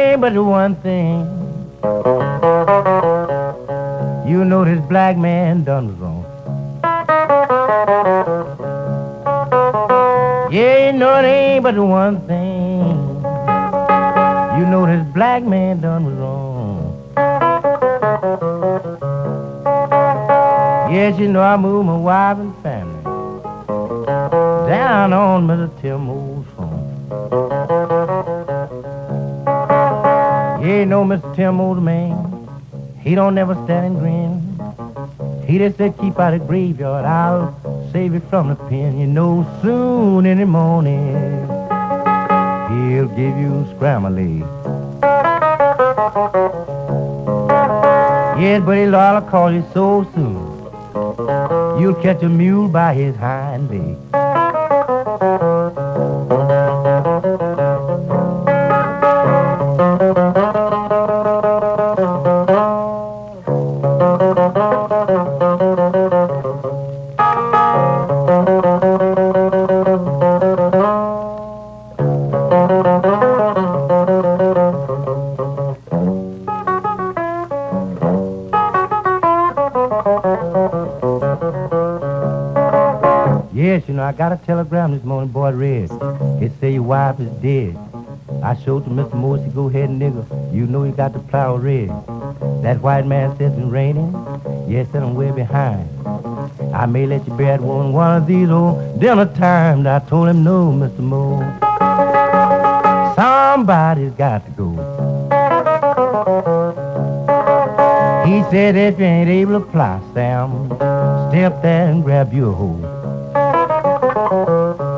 ain't but one thing. You know this black man done was wrong. Yeah, you know it ain't but one thing. You know this black man done was wrong. Yes, you know I moved my wife and family down on Mr. Tim Old's farm. Yeah, you know Mr. Tim Old man, he don't never stand and grin. He just said keep out of the graveyard, I'll save you from the pen. You know soon in the morning he'll give you scrambled eggs. Yes, but he'll all call you so soon. You'll catch a mule by his hind leg. Yes, you know, I got a telegram this morning, boy, read. It say your wife is dead. I showed to Mr. Morrissey, go ahead, nigga. You know you got the plow red. That white man says it's raining. Yes, and I'm way behind. I may let you bear it one of these old dinner times. I told him no, Mr. Moore. Somebody's got to go. He said if you ain't able to plow, Sam, step there and grab your hoe.